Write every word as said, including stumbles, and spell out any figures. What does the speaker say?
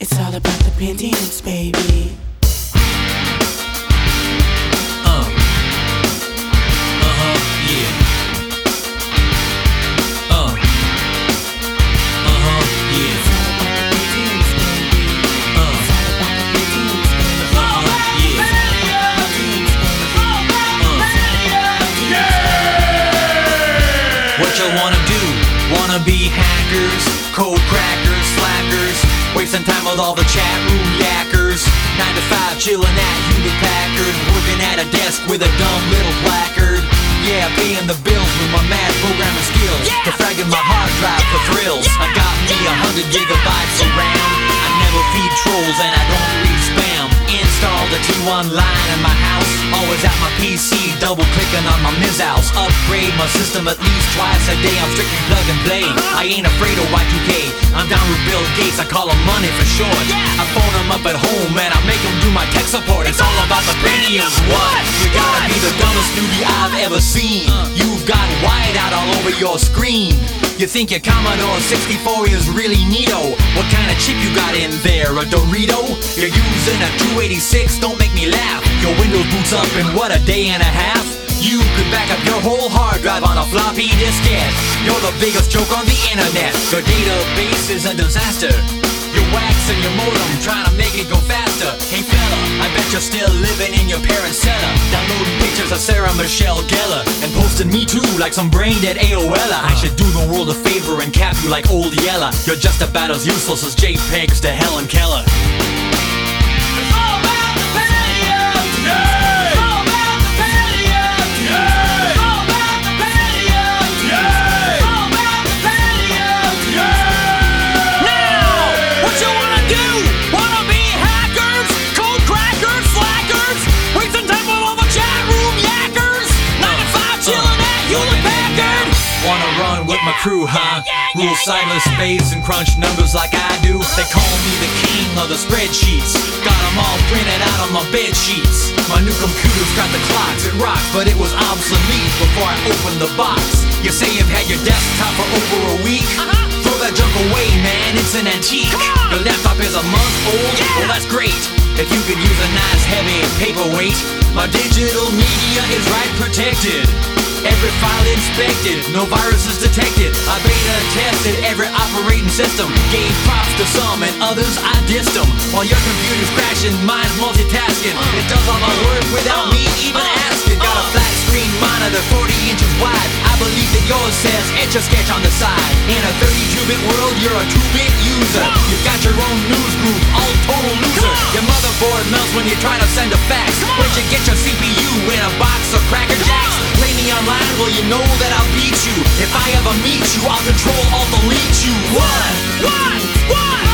It's all about the Pentiums, baby. Uh. Uh-huh, yeah. Uh. Uh-huh, yeah. It's all about the Pentiums, baby. Uh. It's all about the Pentiums, baby. Uh-huh, yeah. What you wanna do? Wanna be hackers, code crackers, slackers, wasting time with all the chat room yackers. Nine to five chillin' at Hewlett Packard, working at a desk with a dumb little placard. Yeah, paying the bills with my mad programming skills, Yeah, defragging my yeah, hard drive for yeah, thrills. yeah, I got me a yeah, hundred yeah, gigabytes of yeah. RAM. I never feed trolls and I don't read spam. Installed a T one line in my house, always at my P C, double clicking on my Miz-House. Upgrade my system at least twice a day, I'm strictly plug and play. I ain't afraid of Y two K, I'm down with Bill Gates, I call him money for short. I phone him up at home and I make him do my tech support. It's all about the Pentium. What? You gotta be the dumbest newbie I've ever seen. You've got whiteout all over your screen. You think your Commodore sixty-four is really neato. What kind of chip you got in there, a Dorito? You're using a two eighty-six, don't make me laugh. Your Windows boots up in what, a day and a half? You could back up your whole hard drive on a floppy diskette. You're the biggest joke on the internet. Your database is a disaster. You're waxing your modem, trying to make it go faster. Hey fella, I bet you're still living in your parents' cellar, downloading pictures of Sarah Michelle Gellar and posting me too like some brain dead A O L er. I should do the world a favor and cap you like old Yeller. You're just about as useless as JPEGs to Helen Keller. It's all about the Pentium. It's all about the Pentium. It's all about the Pentium. It's all about the Pentium. Now, what you wanna do? Wanna be hackers, code crackers, slackers, wasting time with all the chat room yackers. Nine to five chillin' at Hewlett Packard. Wanna run with my crew, huh? Rule sightless space and crunch numbers like I do. They call me the king of the spreadsheets. Got them all printed out on my bed sheets. My new computer's got the clocks, it rocks, but it was obsolete before I opened the box. You say you've had your desktop for over a week? Uh-huh. Throw that junk away, man, it's an antique. Come on. Your laptop is a month old? Yeah. Well, that's great. If you could use a nice heavy paperweight. My digital media is right protected. Every file inspected, no viruses detected. I beta tested every operating system. Gave props to some and others I dissed them. While your computer's crashing, mine's multitasking. It does all my work without me even asking. Got a flat screen monitor forty inches wide. I believe that yours says Etch-a-Sketch on the side. In a thirty-two bit world, you're a two bit user. You've got your own news group, all total loser. Your motherboard melts when you try to send a fax. Where'd you get your C P U in a box of Cracker Jacks? Play me online, well you know that I'll beat you. If I ever meet you, I'll control, I'll delete you. What? What? What?